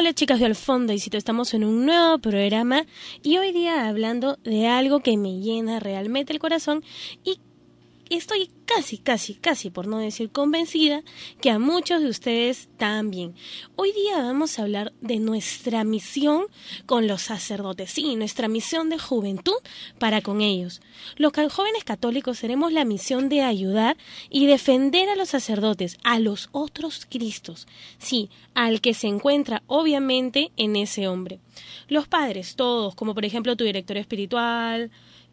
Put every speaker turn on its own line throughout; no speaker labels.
Hola chicas de Al Fondo, y si estamos en un nuevo programa y hoy día hablando de algo que me llena realmente el corazón y estoy casi, por no decir convencida, que a muchos de ustedes también. Hoy día vamos a hablar de nuestra misión con los sacerdotes, sí, nuestra misión de juventud para con ellos. Los jóvenes católicos tenemos la misión de ayudar y defender a los sacerdotes, a los otros Cristos, sí, al que se encuentra obviamente en ese hombre. Los padres, todos, como por ejemplo tu director espiritual,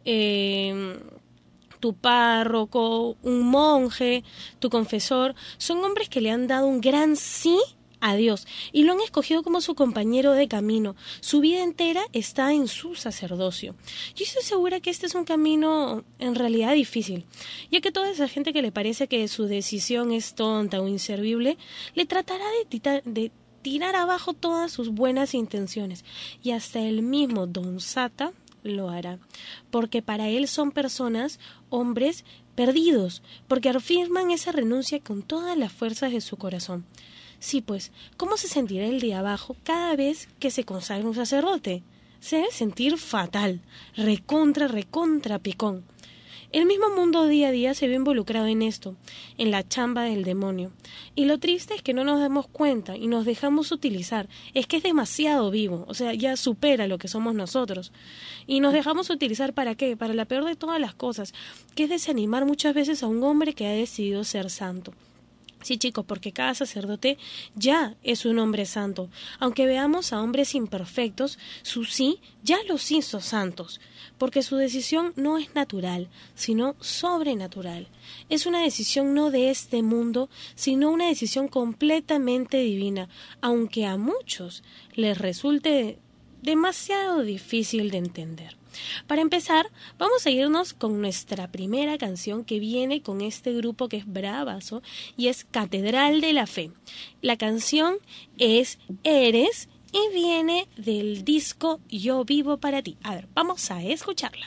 tu párroco, un monje, tu confesor, son hombres que le han dado un gran sí a Dios y lo han escogido como su compañero de camino. Su vida entera está en su sacerdocio. Yo estoy segura que este es un camino en realidad difícil, ya que toda esa gente que le parece que su decisión es tonta o inservible, le tratará de tirar abajo todas sus buenas intenciones, y hasta el mismo Don Sata lo hará, porque para él son personas, hombres perdidos, porque afirman esa renuncia con todas las fuerzas de su corazón. Sí, pues, ¿cómo se sentirá el de abajo cada vez que se consagra un sacerdote? Se debe sentir fatal, recontra picón. El mismo mundo día a día se ve involucrado en esto, en la chamba del demonio. Y lo triste es que no nos damos cuenta y nos dejamos utilizar. Es que es demasiado vivo, o sea, ya supera lo que somos nosotros. Y nos dejamos utilizar ¿para qué? Para la peor de todas las cosas, que es desanimar muchas veces a un hombre que ha decidido ser santo. Sí, chicos, porque cada sacerdote ya es un hombre santo. Aunque veamos a hombres imperfectos, su sí ya los hizo santos, porque su decisión no es natural, sino sobrenatural. Es una decisión no de este mundo, sino una decisión completamente divina, aunque a muchos les resulte demasiado difícil de entender. Para empezar, vamos a irnos con nuestra primera canción, que viene con este grupo que es bravazo y es Catedral de la Fe. La canción es Eres y viene del disco Yo Vivo para Ti. A ver, vamos a escucharla.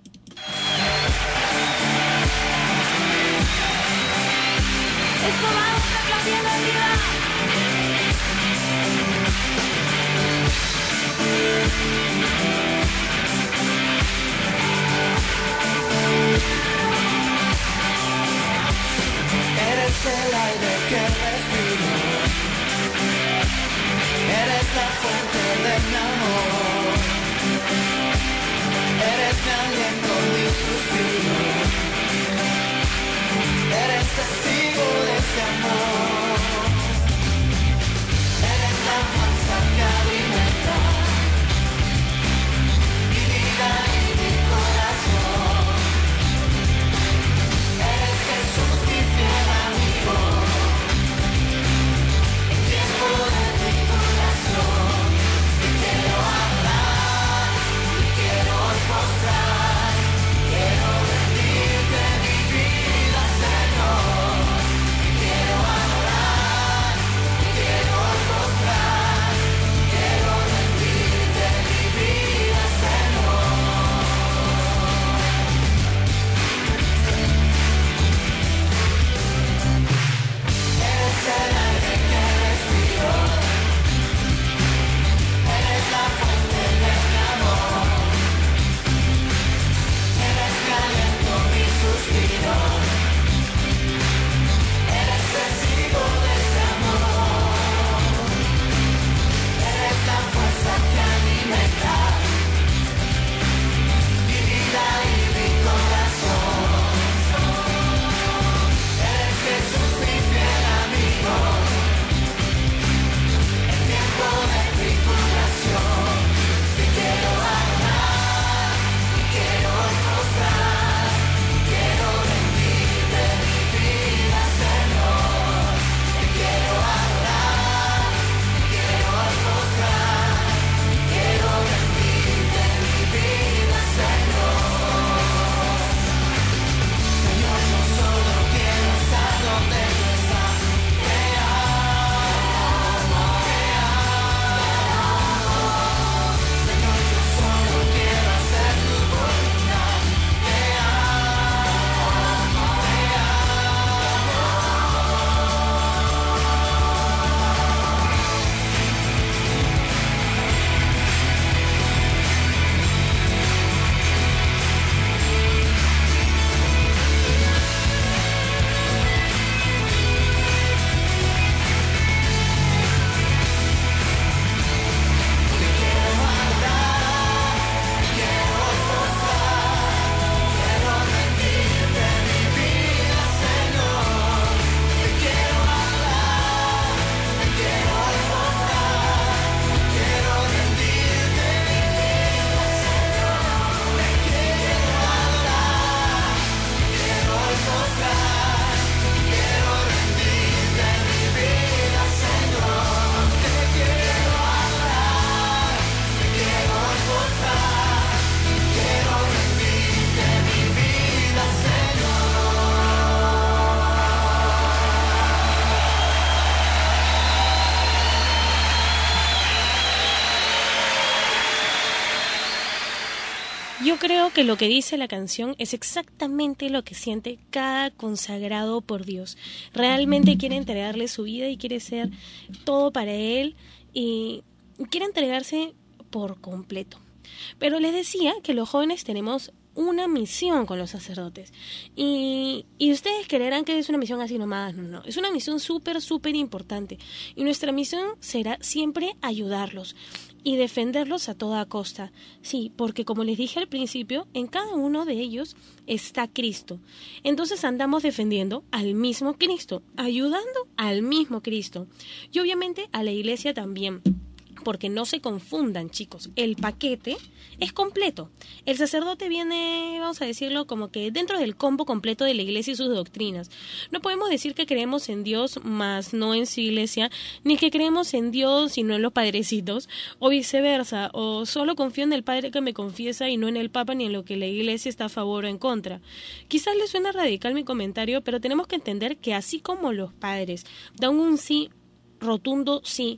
Esto va a estar cambiando la vida.
Eres el aire que respiro, eres la fuente de mi amor, eres mi aliento, mi suspiro, eres testigo de este amor, eres la fuerza que alimenta,
Yo creo que lo que dice la canción es exactamente lo que siente cada consagrado por Dios. Realmente quiere entregarle su vida y quiere ser todo para Él y quiere entregarse por completo. Pero les decía que los jóvenes tenemos una misión con los sacerdotes y ustedes creerán que es una misión así nomás, no, es una misión súper importante y nuestra misión será siempre ayudarlos y defenderlos a toda costa. Sí, porque como les dije al principio, en cada uno de ellos está Cristo. Entonces andamos defendiendo al mismo Cristo, ayudando al mismo Cristo y obviamente a la iglesia también. Porque no se confundan, chicos, el paquete es completo. El sacerdote viene, vamos a decirlo, como que dentro del combo completo de la iglesia y sus doctrinas. No podemos decir que creemos en Dios, más no en su iglesia, ni que creemos en Dios y no en los padrecitos, o viceversa, o solo confío en el padre que me confiesa y no en el papa ni en lo que la iglesia está a favor o en contra. Quizás les suena radical mi comentario, pero tenemos que entender que así como los padres dan un sí, rotundo sí,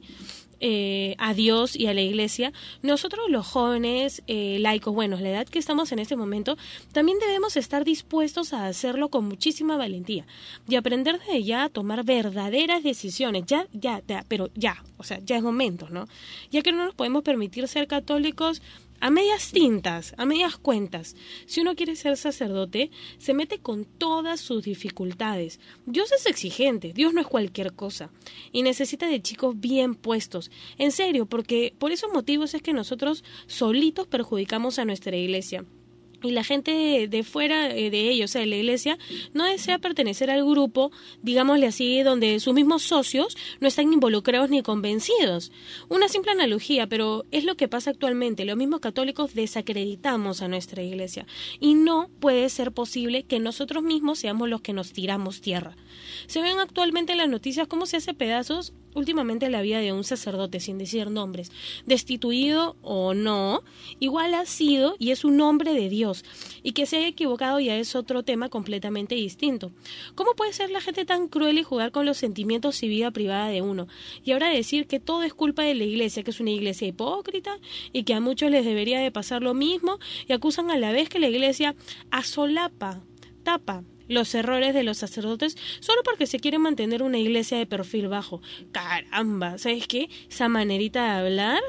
a Dios y a la iglesia, nosotros los jóvenes laicos, bueno, la edad que estamos en este momento, también debemos estar dispuestos a hacerlo con muchísima valentía y aprender desde ya a tomar verdaderas decisiones, pero ya, o sea, ya es momento, ¿no? Ya que no nos podemos permitir ser católicos a medias tintas, a medias cuentas. Si uno quiere ser sacerdote, se mete con todas sus dificultades. Dios es exigente, Dios no es cualquier cosa. Y necesita de chicos bien puestos. En serio, porque por esos motivos es que nosotros solitos perjudicamos a nuestra iglesia. Y la gente de fuera de ellos, o sea, de la iglesia, no desea pertenecer al grupo, digámosle así, donde sus mismos socios no están involucrados ni convencidos. Una simple analogía, pero es lo que pasa actualmente. Los mismos católicos desacreditamos a nuestra iglesia. Y no puede ser posible que nosotros mismos seamos los que nos tiramos tierra. Se ven actualmente en las noticias cómo se hace pedazos últimamente la vida de un sacerdote, sin decir nombres, destituido o no, igual ha sido y es un hombre de Dios, y que se haya equivocado ya es otro tema completamente distinto. ¿Cómo puede ser la gente tan cruel y jugar con los sentimientos y vida privada de uno? Y ahora decir que todo es culpa de la iglesia, que es una iglesia hipócrita y que a muchos les debería de pasar lo mismo, y acusan a la vez que la iglesia asolapa, tapa los errores de los sacerdotes solo porque se quiere mantener una iglesia de perfil bajo. Caramba, ¿sabes qué? Esa manerita de hablar,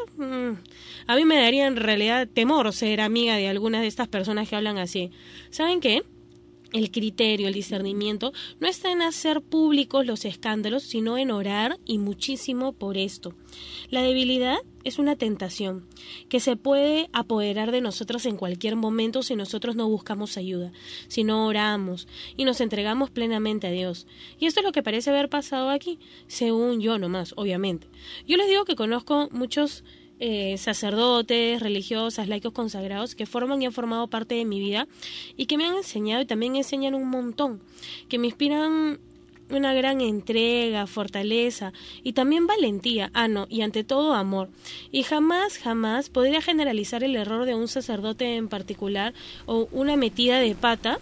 a mí me daría en realidad temor ser amiga de algunas de estas personas que hablan así. ¿Saben qué? El criterio, el discernimiento, no está en hacer públicos los escándalos, sino en orar y muchísimo por esto. La debilidad es una tentación que se puede apoderar de nosotros en cualquier momento si nosotros no buscamos ayuda, si no oramos y nos entregamos plenamente a Dios. Y esto es lo que parece haber pasado aquí, según yo nomás, obviamente. Yo les digo que conozco muchos sacerdotes, religiosas, laicos consagrados que forman y han formado parte de mi vida y que me han enseñado y también enseñan un montón, que me inspiran una gran entrega, fortaleza y también valentía, y ante todo amor. Y jamás podría generalizar el error de un sacerdote en particular o una metida de pata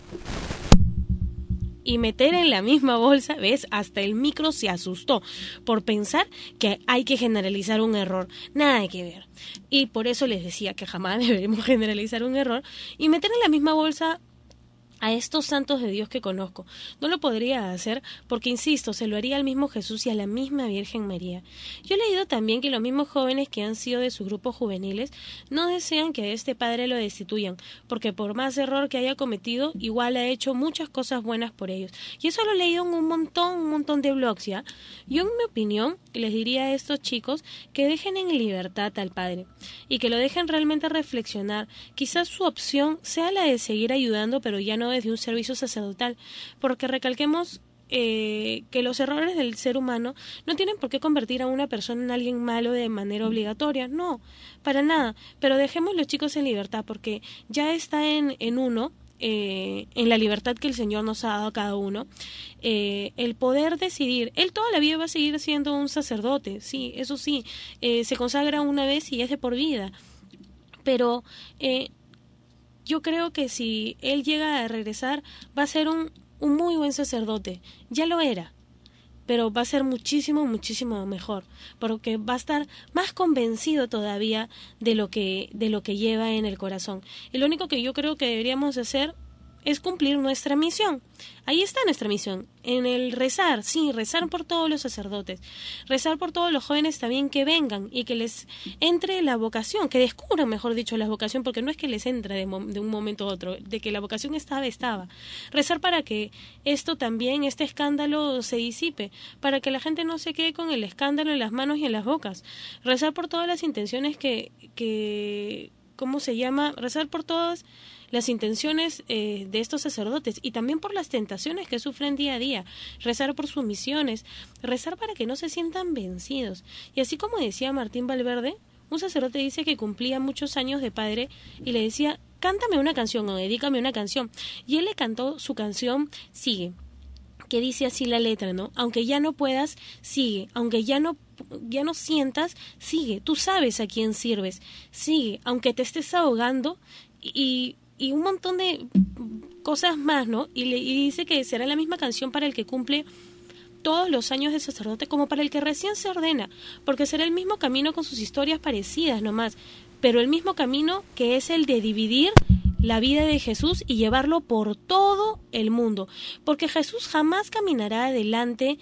y meter en la misma bolsa, ¿ves? Hasta el micro se asustó por pensar que hay que generalizar un error. Nada que ver. Y por eso les decía que jamás debemos generalizar un error y meter en la misma bolsa a estos santos de Dios que conozco. No lo podría hacer porque, insisto, se lo haría al mismo Jesús y a la misma Virgen María. Yo he leído también que los mismos jóvenes que han sido de sus grupos juveniles no desean que a este padre lo destituyan, porque por más error que haya cometido, igual ha hecho muchas cosas buenas por ellos. Y eso lo he leído en un montón de blogs, ¿ya? Yo, en mi opinión, les diría a estos chicos que dejen en libertad al padre y que lo dejen realmente reflexionar. Quizás su opción sea la de seguir ayudando, pero ya no desde un servicio sacerdotal, porque recalquemos que los errores del ser humano no tienen por qué convertir a una persona en alguien malo de manera obligatoria, no, para nada, pero dejemos los chicos en libertad, porque ya está en uno, en la libertad que el Señor nos ha dado a cada uno, el poder decidir. Él toda la vida va a seguir siendo un sacerdote, sí, eso sí, se consagra una vez y es de por vida, pero yo creo que si él llega a regresar, va a ser un muy buen sacerdote. Ya lo era. pero va a ser muchísimo, muchísimo mejor, porque va a estar más convencido todavía de lo que lleva en el corazón. Y lo único que yo creo que deberíamos hacer es cumplir nuestra misión. Ahí está nuestra misión, en el rezar, sí, rezar por todos los sacerdotes, rezar por todos los jóvenes también que vengan y que les entre la vocación, que descubran, mejor dicho, la vocación, porque no es que les entre de un momento a otro, de que la vocación estaba. Rezar para que esto también, este escándalo se disipe, para que la gente no se quede con el escándalo en las manos y en las bocas. Rezar por todas las intenciones que ¿cómo se llama? Rezar por todas las intenciones de estos sacerdotes y también por las tentaciones que sufren día a día, rezar por sus misiones, rezar para que no se sientan vencidos. Y así como decía Martín Valverde, un sacerdote dice que cumplía muchos años de padre y le decía, cántame una canción o dedícame una canción. Y él le cantó su canción Sigue, que dice así la letra, ¿no? Aunque ya no puedas, sigue. Aunque ya no sientas, sigue. Tú sabes a quién sirves. Sigue. Aunque te estés ahogando y un montón de cosas más, ¿no? Y dice que será la misma canción para el que cumple todos los años de sacerdote como para el que recién se ordena, porque será el mismo camino con sus historias parecidas nomás, pero el mismo camino que es el de dividir la vida de Jesús y llevarlo por todo el mundo, porque Jesús jamás caminará adelante.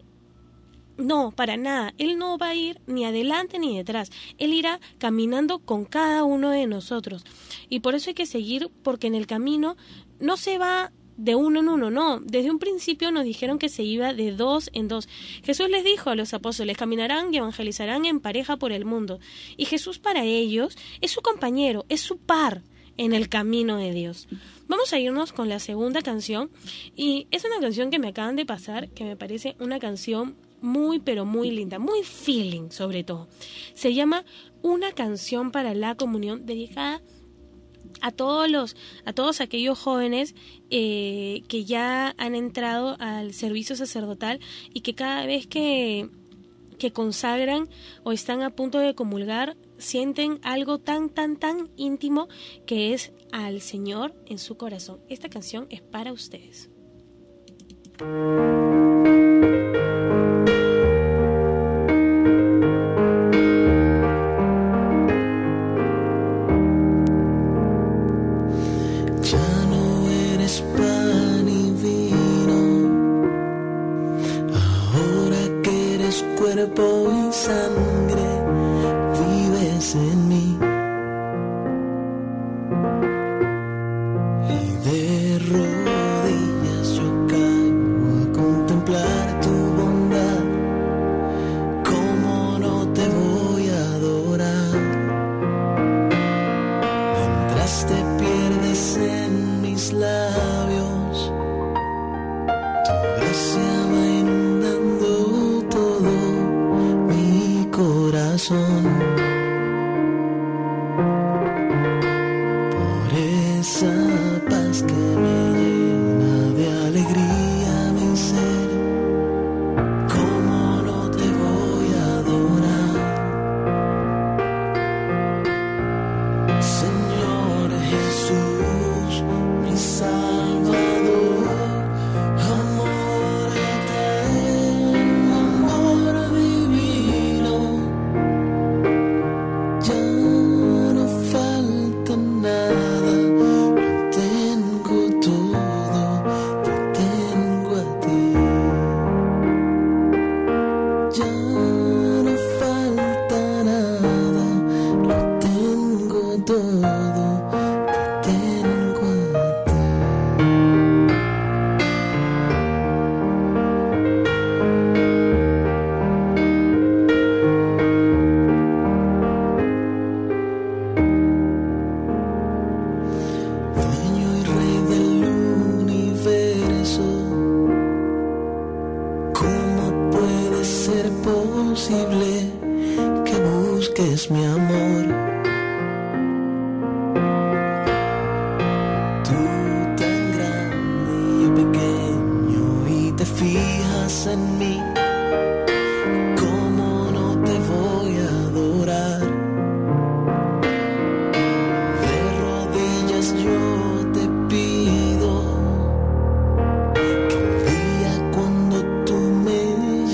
No, para nada. Él no va a ir ni adelante ni detrás. Él irá caminando con cada uno de nosotros. Y por eso hay que seguir, porque en el camino no se va de uno en uno, no. Desde un principio nos dijeron que se iba de dos en dos. Jesús les dijo a los apóstoles, caminarán y evangelizarán en pareja por el mundo. Y Jesús para ellos es su compañero, es su par en el camino de Dios. Vamos a irnos con la segunda canción. Y es una canción que me acaban de pasar, que me parece una canción muy pero muy linda, muy feeling sobre todo. Se llama Una canción para la comunión, dedicada a todos aquellos jóvenes que ya han entrado al servicio sacerdotal y que cada vez que consagran o están a punto de comulgar sienten algo tan íntimo que es al Señor en su corazón. Esta canción es para ustedes.
Cuerpo y sangre, vives en mí, y de rodillas yo caigo a contemplar tu bondad. ¿Cómo no te voy a adorar? Mientras te pierdes en mis labios, tu gracia va inundando todo mi corazón. Por esa paz que me llena de alegría mi ser, ¿cómo no te voy a adorar? Señor Jesús, mi Salvador, amor eterno, amor divino. Ya no falta nada, lo tengo todo, te tengo a ti. Ya no falta nada, lo tengo todo, te tengo a ti. Dueño y rey del universo, ¿cómo puede ser posible que busques mi amor? Tú tan grande y yo pequeño, y te fijas en mí. ¿Cómo no te voy a adorar? De rodillas yo te pido que un día cuando tú me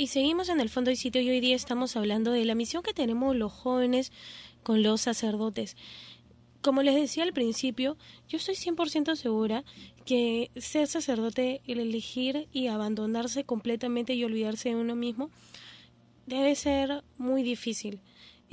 seguimos en el fondo y sitio y hoy día estamos hablando de la misión que tenemos los jóvenes con los sacerdotes. Como les decía al principio, yo estoy 100% segura que ser sacerdote, el elegir y abandonarse completamente y olvidarse de uno mismo, debe ser muy difícil.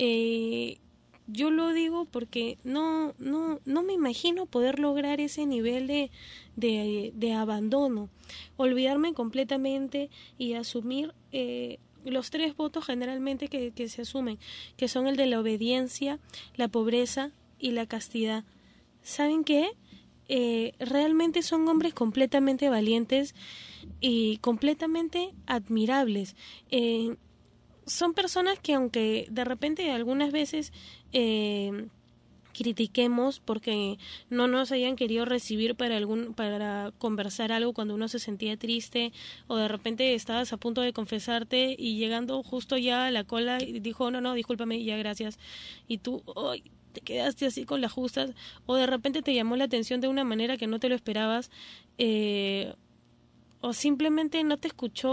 Yo lo digo porque no me imagino poder lograr ese nivel de abandono, olvidarme completamente y asumir los 3 votos generalmente que se asumen, que son el de la obediencia, la pobreza y la castidad. ¿Saben qué? Realmente son hombres completamente valientes y completamente admirables. Son personas que aunque de repente algunas veces critiquemos porque no nos hayan querido recibir para conversar algo cuando uno se sentía triste, o de repente estabas a punto de confesarte y llegando justo ya a la cola y dijo no, discúlpame, ya gracias, y tú te quedaste así con las justas, o de repente te llamó la atención de una manera que no te lo esperabas, o simplemente no te escuchó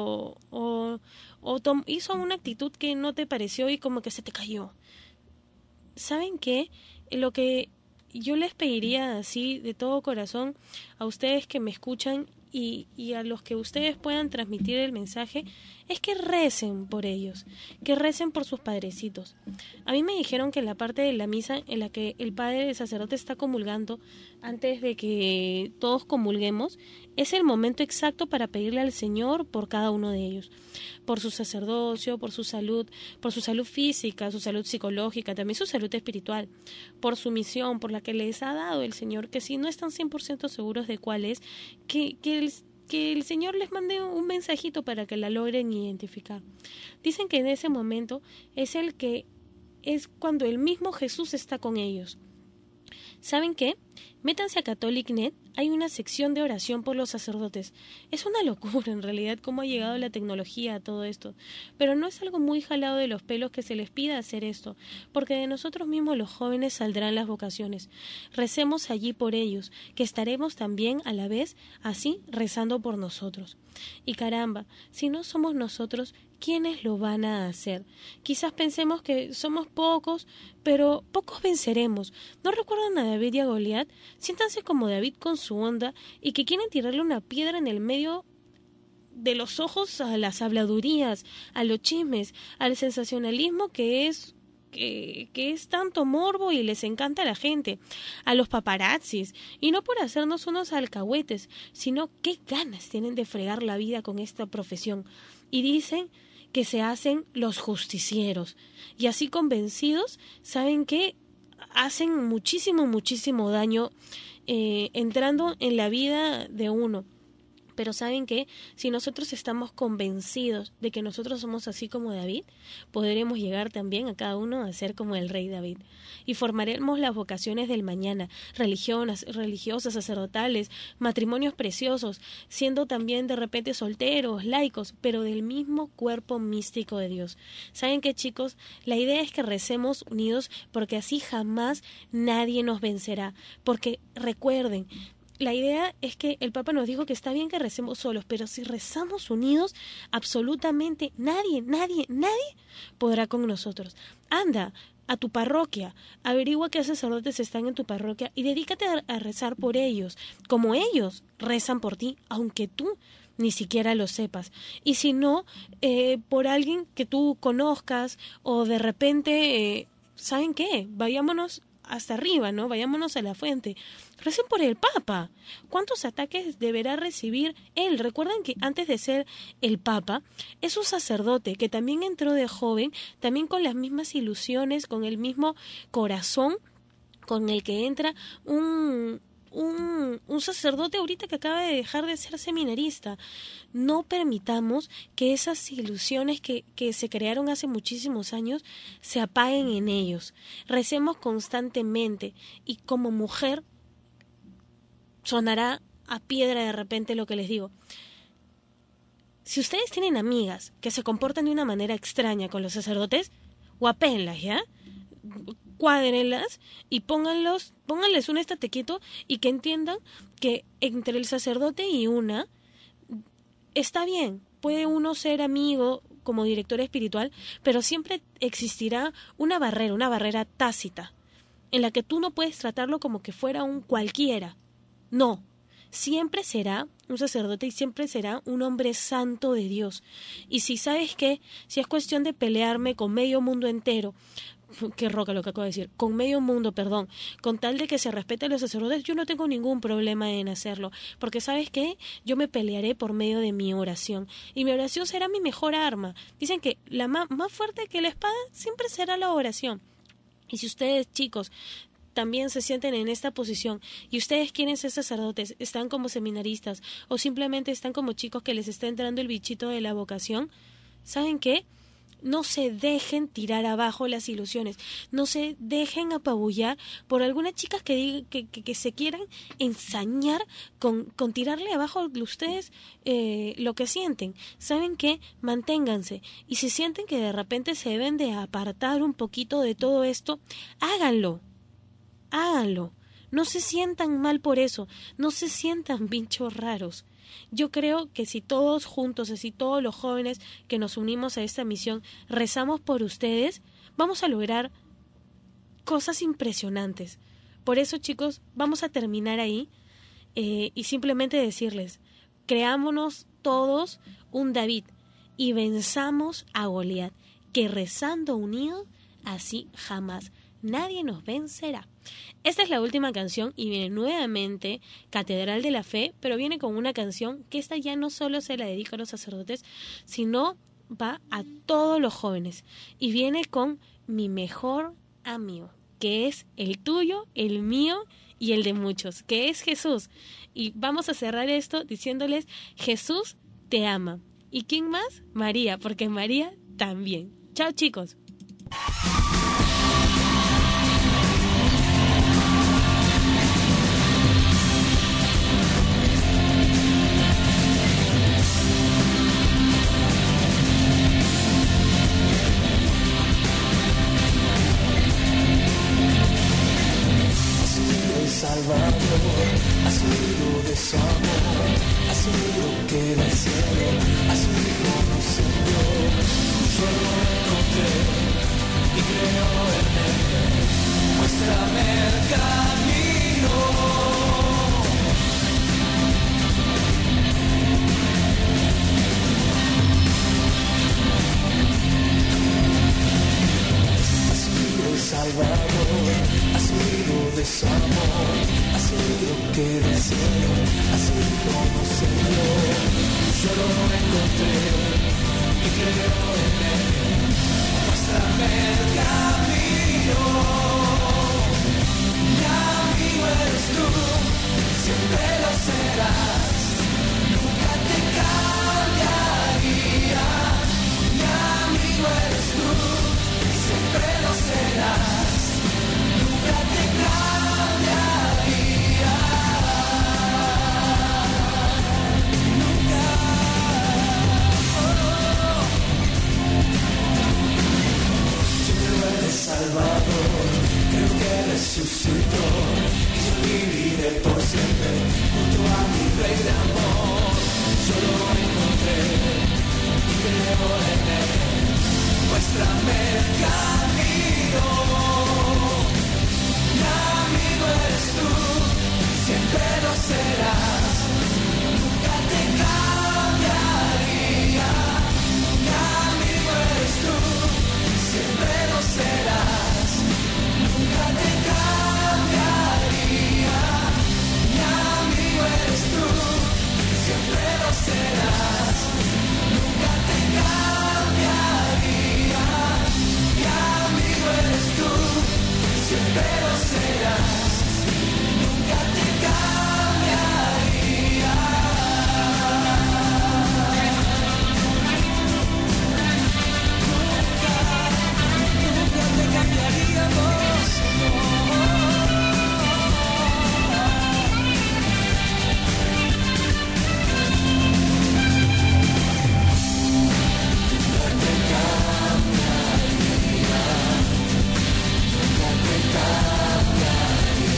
o hizo una actitud que no te pareció y como que se te cayó. ¿Saben qué? Lo que yo les pediría así de todo corazón a ustedes que me escuchan y a los que ustedes puedan transmitir el mensaje es que recen por ellos, que recen por sus padrecitos. A mí me dijeron que en la parte de la misa en la que el padre del sacerdote está comulgando, antes de que todos comulguemos, es el momento exacto para pedirle al Señor por cada uno de ellos, por su sacerdocio, por su salud física, su salud psicológica, también su salud espiritual, por su misión, por la que les ha dado el Señor, que si no están 100% seguros de cuál es, que el Señor les mande un mensajito para que la logren identificar. Dicen que en ese momento es cuando el mismo Jesús está con ellos. ¿Saben qué? Métanse a Catholic.net, hay una sección de oración por los sacerdotes. Es una locura en realidad cómo ha llegado la tecnología a todo esto, pero no es algo muy jalado de los pelos que se les pida hacer esto, porque de nosotros mismos los jóvenes saldrán las vocaciones. Recemos allí por ellos, que estaremos también a la vez así rezando por nosotros. Y caramba, si no somos nosotros, ¿quiénes lo van a hacer? Quizás pensemos que somos pocos, pero pocos venceremos. ¿No recuerdan a David y a Goliat? Siéntanse como David con su onda y que quieren tirarle una piedra en el medio de los ojos a las habladurías, a los chismes, al sensacionalismo que es tanto morbo y les encanta a la gente, a los paparazzis, y no por hacernos unos alcahuetes, sino qué ganas tienen de fregar la vida con esta profesión. Y dicen que se hacen los justicieros, y así convencidos, ¿saben qué? Hacen muchísimo daño entrando en la vida de uno. Pero ¿saben qué? Si nosotros estamos convencidos de que nosotros somos así como David, podremos llegar también a cada uno a ser como el rey David. Y formaremos las vocaciones del mañana, religiosas, sacerdotales, matrimonios preciosos, siendo también de repente solteros, laicos, pero del mismo cuerpo místico de Dios. ¿Saben qué, chicos? La idea es que recemos unidos porque así jamás nadie nos vencerá. Porque recuerden, la idea es que el Papa nos dijo que está bien que recemos solos, pero si rezamos unidos, absolutamente nadie podrá con nosotros. Anda a tu parroquia, averigua qué sacerdotes están en tu parroquia y dedícate a rezar por ellos, como ellos rezan por ti, aunque tú ni siquiera lo sepas. Y si no, por alguien que tú conozcas o de repente, ¿saben qué? Vayámonos hasta arriba, ¿no? Vayámonos a la fuente. Recen por el Papa. ¿Cuántos ataques deberá recibir él? Recuerden que antes de ser el Papa, es un sacerdote que también entró de joven, también con las mismas ilusiones, con el mismo corazón con el que entra un sacerdote ahorita que acaba de dejar de ser seminarista. No permitamos que esas ilusiones que se crearon hace muchísimos años se apaguen en ellos. Recemos constantemente y como mujer sonará a piedra de repente lo que les digo. Si ustedes tienen amigas que se comportan de una manera extraña con los sacerdotes, guapénlas, ¿ya? Cuádrenlas y pónganles un estate quieto y que entiendan que entre el sacerdote y una está bien, puede uno ser amigo como director espiritual, pero siempre existirá una barrera tácita, en la que tú no puedes tratarlo como que fuera un cualquiera. No, siempre será un sacerdote y siempre será un hombre santo de Dios. Y si sabes qué, si es cuestión de pelearme con medio mundo entero, qué roca lo que acabo de decir, con medio mundo, perdón, con tal de que se respete a los sacerdotes, yo no tengo ningún problema en hacerlo, porque ¿sabes qué? Yo me pelearé por medio de mi oración, y mi oración será mi mejor arma. Dicen que la más fuerte que la espada siempre será la oración. Y si ustedes, chicos, también se sienten en esta posición y ustedes quieren ser sacerdotes, están como seminaristas o simplemente están como chicos que les está entrando el bichito de la vocación, ¿saben qué? No se dejen tirar abajo las ilusiones, no se dejen apabullar por algunas chicas que se quieran ensañar con tirarle abajo a ustedes lo que sienten. ¿Saben qué? Manténganse, y si sienten que de repente se deben de apartar un poquito de todo esto, háganlo, no se sientan mal por eso, no se sientan bichos raros. Yo creo que si todos juntos, así todos los jóvenes que nos unimos a esta misión, rezamos por ustedes, vamos a lograr cosas impresionantes. Por eso, chicos, vamos a terminar ahí y simplemente decirles, creámonos todos un David y venzamos a Goliat, que rezando unidos, así jamás nadie nos vencerá. Esta es la última canción y viene nuevamente Catedral de la Fe, pero viene con una canción que esta ya no solo se la dedica a los sacerdotes, sino va a todos los jóvenes, y viene con Mi mejor amigo, que es el tuyo, el mío y el de muchos, que es Jesús. Y vamos a cerrar esto diciéndoles, Jesús te ama. ¿Y quién más? María, porque María también. Chao, chicos.
Salvador, has huido de su amor, has huido que del cielo, has huido no Señor. Yo lo encontré y creo en él, muéstrame el camino. Has huido Salvador, has huido de su amor, has huido que del cielo, has huido no Señor. Yo lo encontré y creo en él, muéstrame el camino. Mi amigo eres tú, siempre lo serás, nunca te cambiaría. Mi amigo eres tú, siempre lo serás, nunca te cambiaría. Nunca. Yo creo eres Salvador, creo que resucitó, y yo viviré por siempre junto a mi Rey de amor. Yo lo encontré y creo en él, muéstrame el camino. Mi amigo eres tú, siempre lo serás, nunca te cambiaría. Mi amigo eres tú, siempre lo serás, nunca te cambiaría. Mi amigo eres tú, siempre lo serás, nunca te cambiaría. Mi amigo eres tú, siempre lo serás, nunca te cambiaría. Nunca te cambiaríamos, nunca te cambiaría.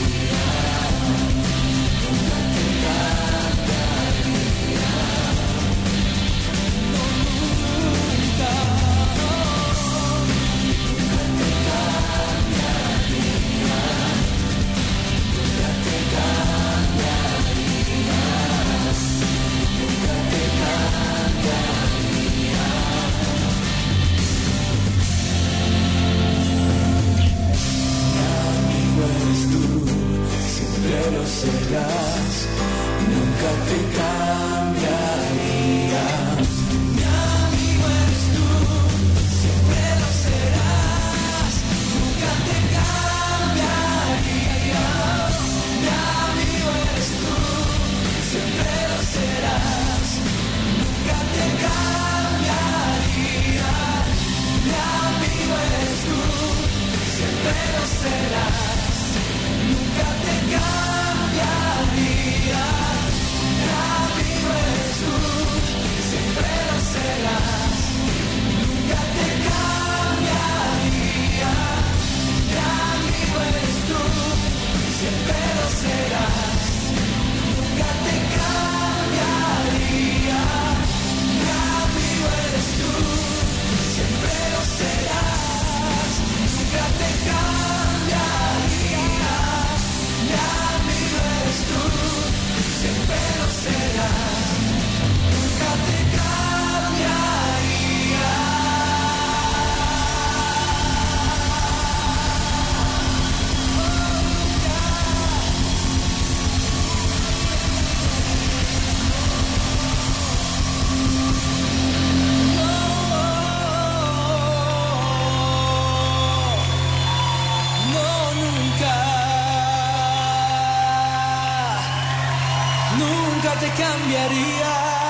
serás, nunca te cambiaría. Mi amigo eres tú, siempre lo serás, nunca te cambiaría. Mi amigo eres tú, siempre lo serás, nunca te cambiaría. Mi amigo eres tú, siempre lo serás, nunca te cambiaría. Mi amigo eres tú, siempre lo serás, nunca te cambiaría. Mi amigo eres tú, siempre lo serás, nunca te cambiaría. Mi amigo eres tú, siempre lo serás, nunca te cambiaría. Mi amigo eres tú, siempre lo serás, nunca te cambiaría. No, nunca, nunca te cambiaría.